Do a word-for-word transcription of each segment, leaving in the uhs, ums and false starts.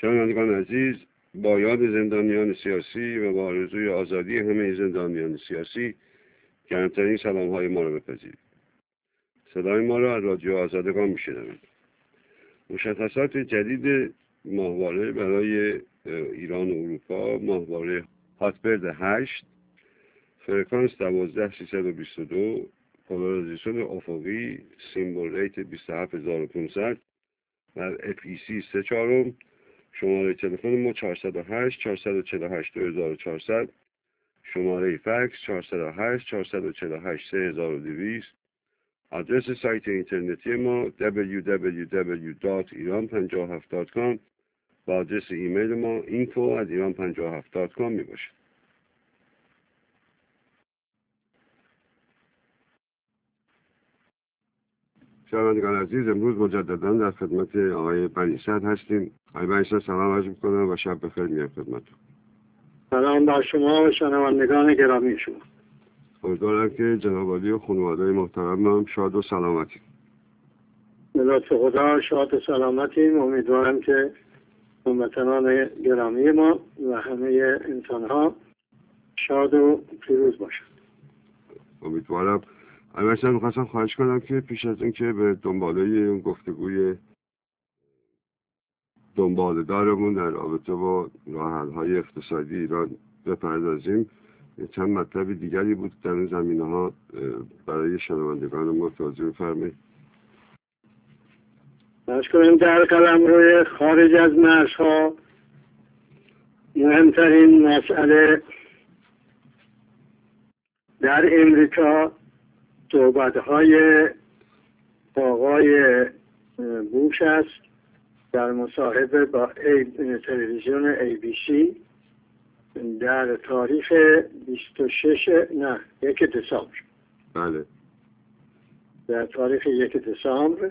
شنوندگان عزیز، با یاد زندانیان سیاسی و با آرزوی آزادی همه زندانیان سیاسی گرمترین سلام های ما را بپذیرید. صدای ما را از رادیو آزادگان میشنوید. مشخصات جدید ماهواره برای ایران و اروپا: ماهواره هاتبرد هشت، فرکانس دوازده سیصد و بیست و دو، پولارایزیشن افقی، سیمبل ریت بیست و هفت هزار و پانصد و اف ای سی سه چهارم. شماره تلفن ما چهارصد و هشت چهارصد و چهل و هشت دو هزار و چهارصد، شماره فکس چهارصد و هشت چهارصد و چهل و هشت سه هزار و دویست. آدرس سایت اینترنتی ما دبلیو دبلیو دبلیو دات ایران پنجاه و هفت دات کام و آدرس ایمیل ما اینفو ات ایران پنجاه و هفت دات کام می باشه. شنوندگان عزیز، امروز مجددا در خدمت آقای بنی‌صدر هستیم. آقای بنی‌صدر سلام عرض می‌کنم و شب بخیر میگم خدمتتون. سلام بر شما و شنوندگان گرامی شما. امیدوارم که جناب عالی و خانواده محترم هم شاد و سلامتی. به لطف خدا شاد و سلامتیم. امیدوارم که هموطنان گرامی ما و همه انسان‌ها شاد و پیروز باشند. امیدوارم. البته می‌خواستم خواهش کنم که پیش از اینکه به دنباله اون گفتگوی دنباله دارمون در رابطه با راه‌حل‌های اقتصادی ایران بپردازیم، چند مطلب دیگری بود در این زمینه‌ها برای شنوندگان ما توضیح بفرمایید. باز کنیم در قلمرو خارج از مرزها مهمترین مسئله در امریکا صحبت‌های آقای بوش است در مصاحبه با تلویزیون ای بی سی در تاریخ بیست و شش نه یک دسامبر. بله. در تاریخ یک دسامبر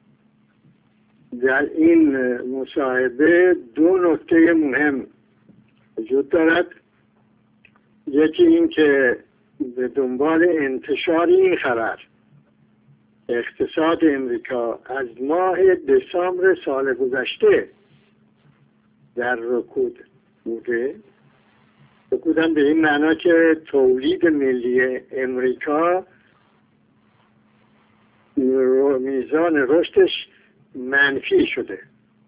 در این مصاحبه دو نکته مهم وجود دارد. یکی این که به دنبال انتشار این خبر اقتصاد امریکا از ماه دسامبر سال گذشته در رکود بوده. رکودم به این معنا که تولید ملی امریکا میزان رشدش منفی شده.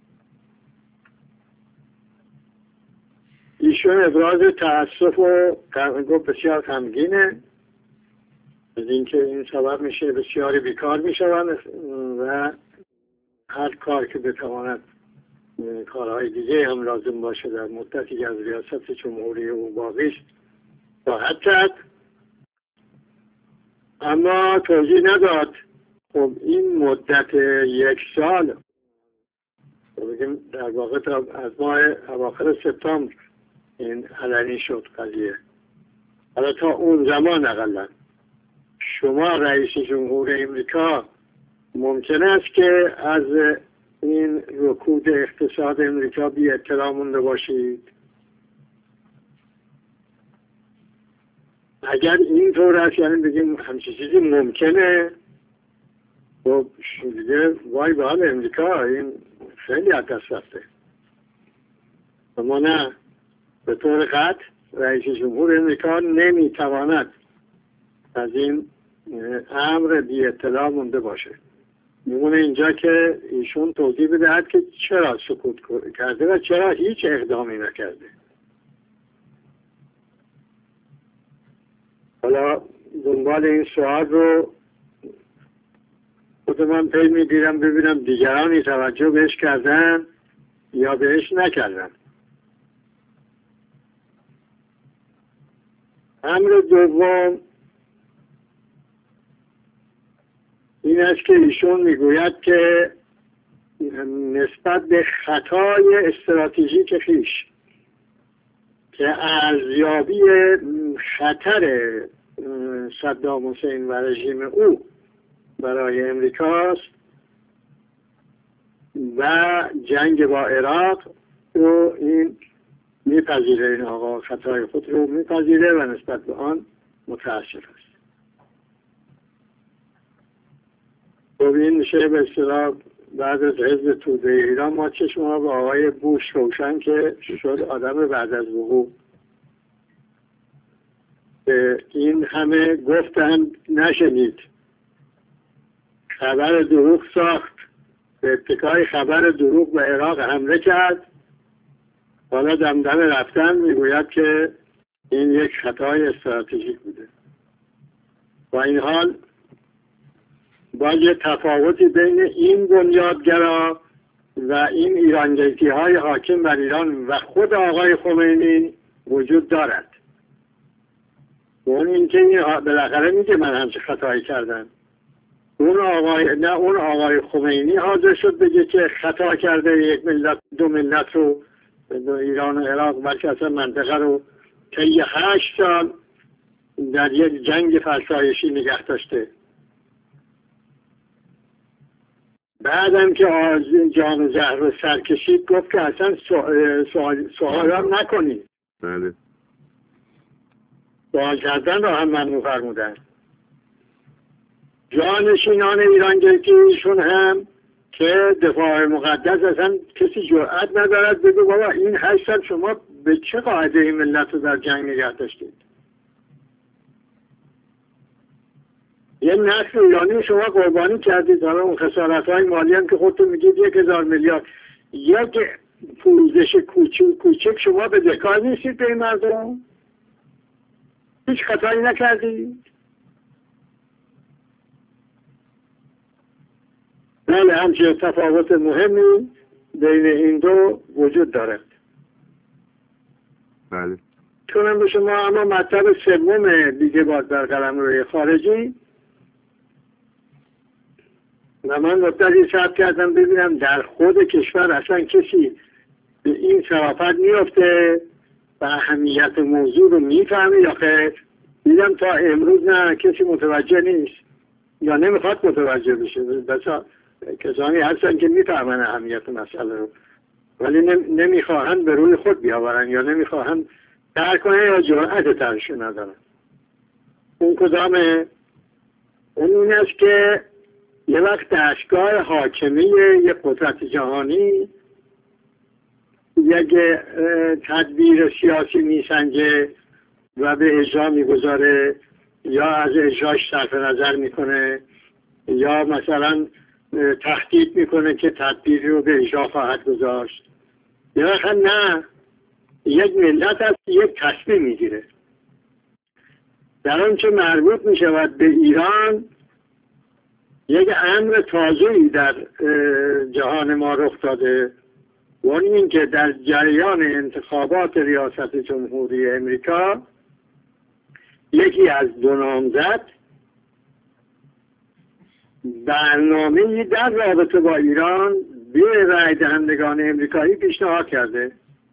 ایشون ابراز تأسف و گفت بسیار غمگینه از اینکه این سبب میشه بسیاری بیکار میشوند و هر کار که بتواند کارهای دیگه هم لازم باشه در مدتی از ریاست جمهوری او باقی است خواهد کرد. اما توضیح نداد خب این مدت یک سال بگیم در واقع تا از ماه اواخر سپتامبر این علنی شد قضیه. حالا تا اون زمان اقلا شما رئیس جمهور امریکا ممکن است که از این رکود اقتصاد امریکا بی اطلاع مونده باشید؟ اگر این طور است یعنی بگیم همچین چیزی ممکنه، خب دیگه وای به حال امریکا، این خیلی از دست رفته. اما نه، به طور قطع رئیس جمهور امریکا نمیتواند از این امر بی اطلاع مونده باشه. میمونه اینجا که ایشون توضیح بدهد که چرا سکوت کرده و چرا هیچ اقدامی نکرده. حالا دنبال این سوال رو خود من پی میگیرم ببینم دیگرانی توجه بهش کردن یا بهش نکردن. امر دوم این است که ایشون میگوید که نسبت به خطای استراتژیک خویش که ارزیابی خطر صدام حسین و رژیم او برای امریکاست و جنگ با عراق و این میپذیره، این آقا خطای خود رو میپذیره و نسبت به آن متاسف است. خب این میشه به اصطلاح بعد از حزب توده ایران ما چشم ما به آقای بوش روشن که شد آدم بعد از وقوع. این همه گفتند نشنید، خبر دروغ ساخت، به اتکای خبر دروغ به عراق حمله کرد. حالا دمدم رفتن میگوید که این یک خطای استراتژیک بوده. با این حال باید یه تفاوتی بین این بنیادگرا و این ایرانگیتی های حاکم بر ایران و خود آقای خمینی وجود دارد. اون اینکه این بالاخره میگه من همچه خطایی کردم. اون آقای نه اون آقای خمینی حاضر شد بگه که خطا کرده، یک ملت دو ملت رو ایران و عراق بلکه اصلا منطقه رو طی هشت سال در یک جنگ فرسایشی نگه داشته. بعدم که جان و زهر رو سر کشید گفت که اصلا سوال سوال نکنید. بله. سوال کردن رو هم ممنوع فرمودن. جانشینان ایرانگیتیشون هم که دفاع مقدس اصلا کسی جرئت ندارد بگه بابا این هشت سال شما به چه قاعده این ملت رو در جنگ نگه داشتید؟ یه نسل ایرانی شما قربانی کردید. حالا اون خسارت های مالی هم که خودتون میگید یک هزار میلیارد، یک پوزش کوچک کوچک شما به دکار نیستید به این مردم؟ هیچ خطایی نکردید؟ بله، همچنین تفاوت مهمی بین این دو وجود دارد. بله. چونم به شما اما مطلب سوم دیگه باز در قلمروی خارجی و من مدتی صبر کردم ببینم در خود کشور اصلا کسی به این صرافت میفته و اهمیت موضوع رو میفهمه یا خیر. دیدم تا امروز نه، کسی متوجه نیست یا نمیخواد متوجه بشه. بسا کسانی هستن که میفهمن اهمیت مسئله رو ولی نمیخواهند به روی خود بیاورن یا نمیخواهند درک کنن یا جرأت ترش ندارن. اون کدامه؟ اون این است که یه وقت دستگاه حاکمی یک قدرت جهانی یک تدبیر سیاسی میسنجه و به اجرا میگذاره یا از اجراش صرف نظر میکنه یا مثلا تهدید میکنه که تدبیری رو به اجرا خواهد گذاشت. یه وقت نه، یک ملت از یک تصمیم میگیره در آنچه مربوط میشود به ایران. یک امر تازه‌ای در جهان ما رخ داده و اون این که در جریان انتخابات ریاست جمهوری امریکا یکی از دو نامزد برنامه‌ای در رابطه با ایران به رای دهندگان امریکایی پیشنهاد کرده.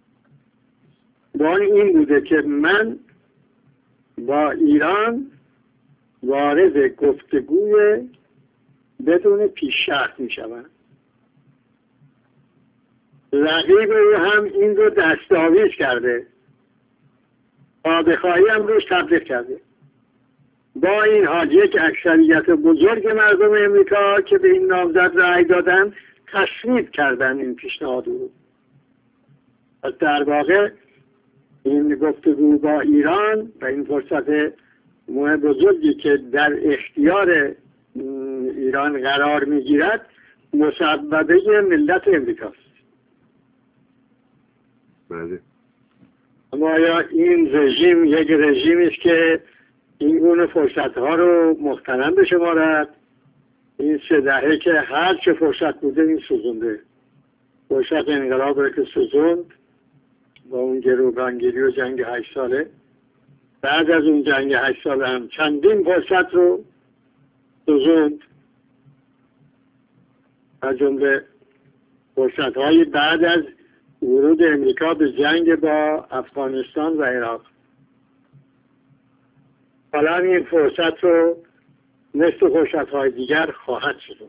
با این بوده که من با ایران وارد گفتگوی بدون پیش شرط می شوند. رقیب او هم این رو دستاویز کرده، پادخواهی هم روش تبلیغ کرده. با این حال یک اکثریت بزرگ مردم امریکا که به این نامزد رأی دادن تصویب کردن این پیشنهاد رو. پس در واقع این گفتگو با ایران و این فرصت مهم بزرگی که در اختیار ایران قرار میگیرد مسببه ملت امریکاست. بله. اما آیا این رژیم یک رژیمی است که این گونه فرصتها رو محترم بشمارد؟ این سه دهه که هر چه فرصت بوده این سوزونده. فرصت انقلاب رو که سوزوند با اون گروگانگیری و جنگ هشت ساله، بعد از اون جنگ هشت ساله هم چندین فرصت رو سوزوند، از جمله فرصت‌های بعد از ورود امریکا به جنگ با افغانستان و عراق. حالا این فرصت رو مثل فرصت‌های دیگر خواهد شد.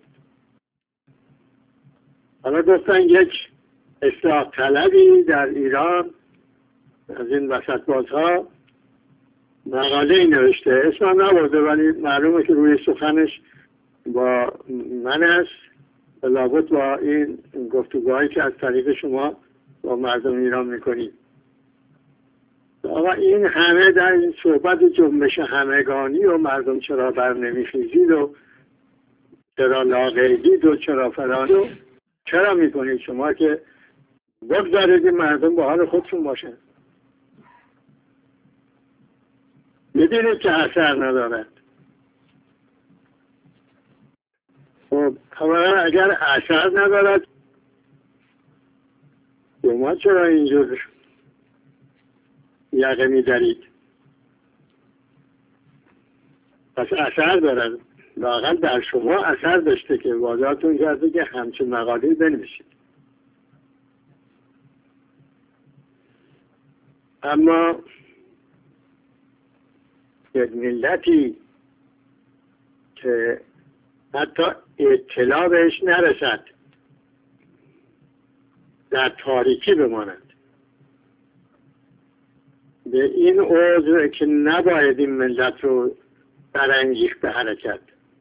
حالا گفتن یک اصلاح طلبی در ایران از این وسط بازها مقاله نوشته، اسمم نبرده ولی معلومه که روی سخنش با من است لابد با این گفتگوهایی که از طریق شما با مردم ایران میکنید. آقا این همه در این صحبت جنبش همگانی و مردم چرا بر نمیخیزید و چرا لاغیدید و چرا فلان و چرا میکنید شما که بگذارید مردم با حال خودشون باشن؟ میدونید که اثر ندارد. خب اولا اگر اثر ندارد شما چرا اینجور یقه میدارید؟ پس اثر دارد. لااقل در شما اثر داشته که وادارتون کرده که همچین مقاله‌ای بنویسید. اما یک ملتی که حتی اطلاع بهش نرسد در تاریکی بماند، به این عذر که نباید این ملت رو برانگیخت به حرکت.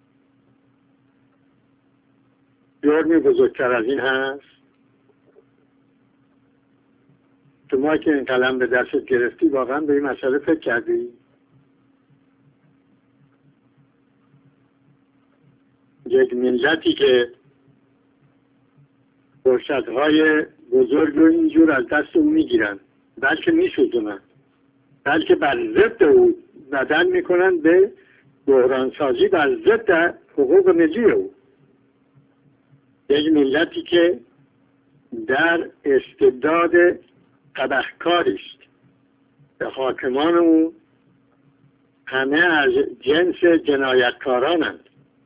جرمی بزرگتر از این هست؟ شما که این قلم به دستت گرفتی واقعا به این مسئله فکر کردی؟ یک ملتی که فرصت‌های بزرگ رو اینجور از دست اون میگیرن، بلکه میسوزونن، بلکه بر ضد او بدل میکنن به بحرانسازی بر ضد حقوق ملی او. یک ملتی که در استبداد تبهکاری است، به حاکمان او همه از جنس جنایتکارانند.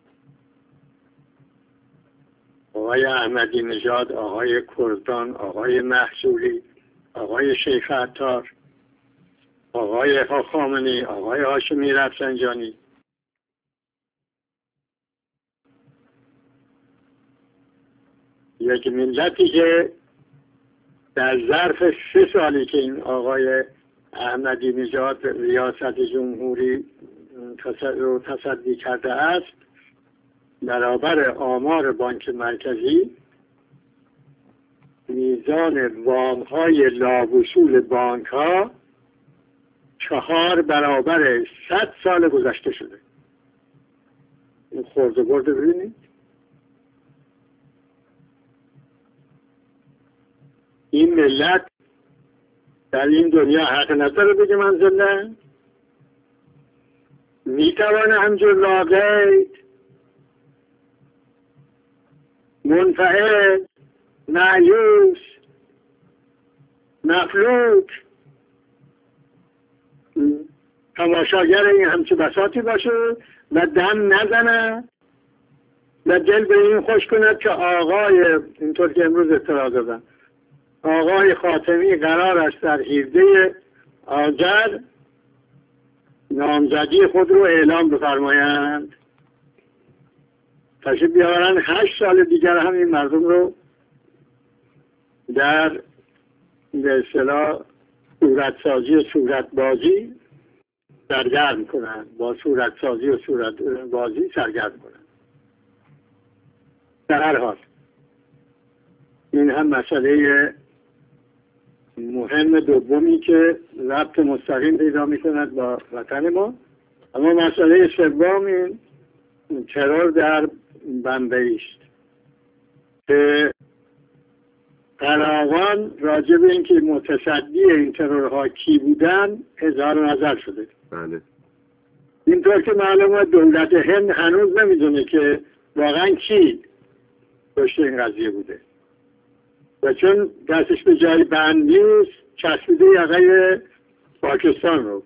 آقای احمدی نژاد، آقای کردان، آقای محصولی، آقای شیخ عطار، آقای خامنه‌ای، آقای هاشمی رفسنجانی. یک ملتی که در ظرف سه سالی که این آقای احمدی نژاد ریاست جمهوری رو تصدی کرده است، برابر آمار بانک مرکزی میزان وام‌های لاوصول بانک‌ها چهار برابر صد سال گذشته شده. این خورده برده ببینید. این ملت در این دنیا حق نداره بگه من زنده؟ میتوانه همجور لاغید، منفعل، مایوس، مفلوک تماشاگر این همچه بساطی باشه و دم نزنه و دل به این خوش کند که آقای، اینطور که امروز اطلاع دادن، آقای خاتمی قرار است در هفده آذر نامزدی خود رو اعلام بفرمایند. تشریف بیاورن هشت سال دیگر هم این مردم رو در به اصطلاح صورتسازی و صورتبازی سرگرم کنن، با صورتسازی و صورتبازی سرگرم کنن. در هر حال این هم مسئله مهم دومی که ربط مستقیم پیدا می‌کند با وطن ما. اما مسئله سوم این ترور در بمبئی است که فراوان راجع به اینکه متصدی این ترورها کی بودن اظهار نظر شده. بله. اینطور که معلومه دولت هند هنوز نمیدونه که واقعا کی پشت این قضیه بوده و چون دستش به جای بند نیست چسبیده یقه پاکستان رو.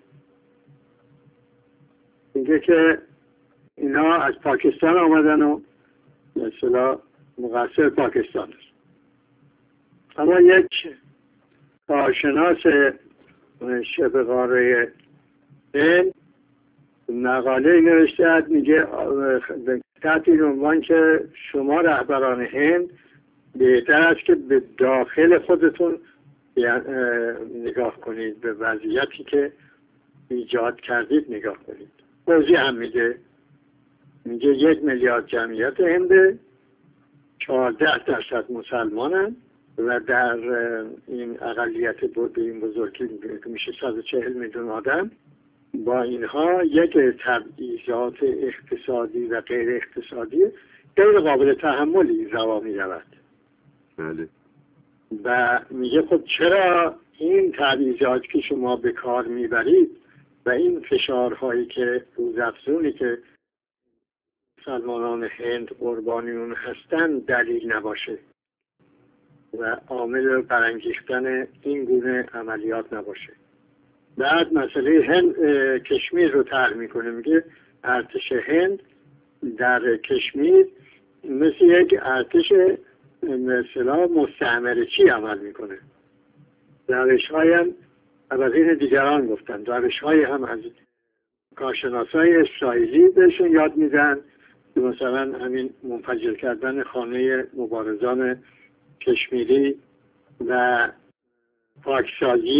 اینکه که اینا از پاکستان آمدن و مثلا مقصر پاکستان است. اما یک کارشناس شبه قاره هند مقاله نوشته، میگه تحت این عنوان که شما رهبران هند بهتر است که به داخل خودتون نگاه کنید، به وضعیتی که ایجاد کردید نگاه کنید. توضیح هم میده، میگه یک میلیارد جمعیت هنده چهارده درصد مسلمانن و در این اقلیت به این بزرگی که میشه صد و چهل میلیون آدم، با اینها یک تبعیضات اقتصادی و غیر اقتصادی غیر قابل تحملی روا می رود. بله. و میگه خب چرا این تبعیضات که شما به کار میبرید و این فشارهایی که روزافزونی که مسلمانان هند قربانیون هستن دلیل نباشه و عامل برانگیختن این گونه عملیات نباشه. بعد مسئله هند کشمیر رو طرح میکنه، میگه ارتش هند در کشمیر مثل یک ارتش مثلا مستعمرچی عمل میکنه. روش های هم از این دیگران گفتن، روش های هم از کارشناسای اسرائیلی بهشون یاد میدن که مثلا همین منفجر کردن خانه مبارزان کشمیری و پاکسازی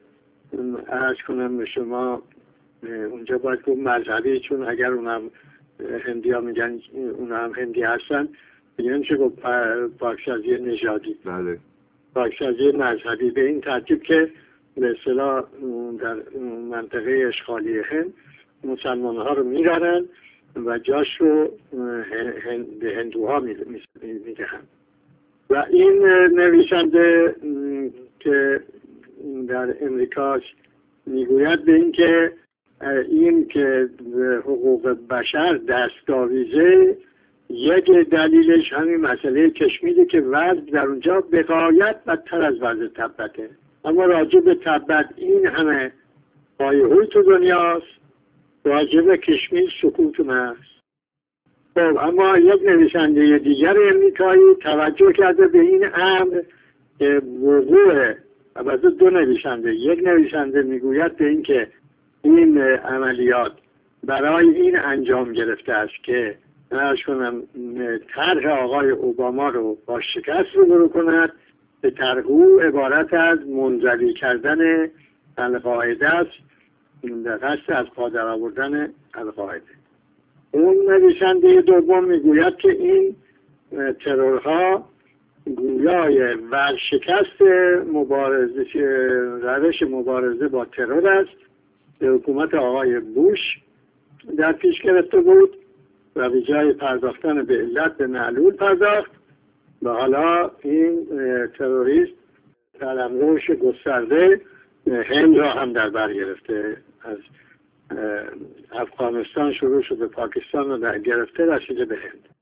عرض کنم به شما اونجا باید گفت مذهبی، چون اگر اونم هندی ها میگن اونم هندی هستن میگن چه گفت پاکسازی نژادی. بله. پاکسازی مذهبی به این ترتیب که به اصطلاح در منطقه اشغالی هند مسلمان ها رو میرن و جاش رو به هندوها میدهن. و این نویسنده که در امریکا میگوید به این که این که حقوق بشر دستاویزه، یک دلیلش همین مسئله کشمیری که وضع در اونجا به غایت بدتر از وضع تبته. اما راجع به تبت این همه پایه‌های تو دنیاست، راجع به کشمیر سکوت محض. خب اما یک نویسنده دیگر امریکایی توجه کرده به این امر که وقوع، البته دو نویسنده، یک نویسنده میگوید به این که این عملیات برای این انجام گرفته است که ارز کنم طرح آقای اوباما رو با شکست روبرو کند، به طرح او عبارت از منزوی کردن القاعده است، در قصد از پا در آوردن القاعده. اون نویسنده دوم میگوید که این ترورها گویای ورشکست مبارزه روش مبارزه با ترور است که حکومت آقای بوش در پیش گرفته بود و به جای پرداختن به علت به معلول پرداخت و حالا این تروریست قلمروش گسترده هند را هم در بر گرفته، از افغانستان شروع شده پاکستان رو در گرفته رسیده به هند.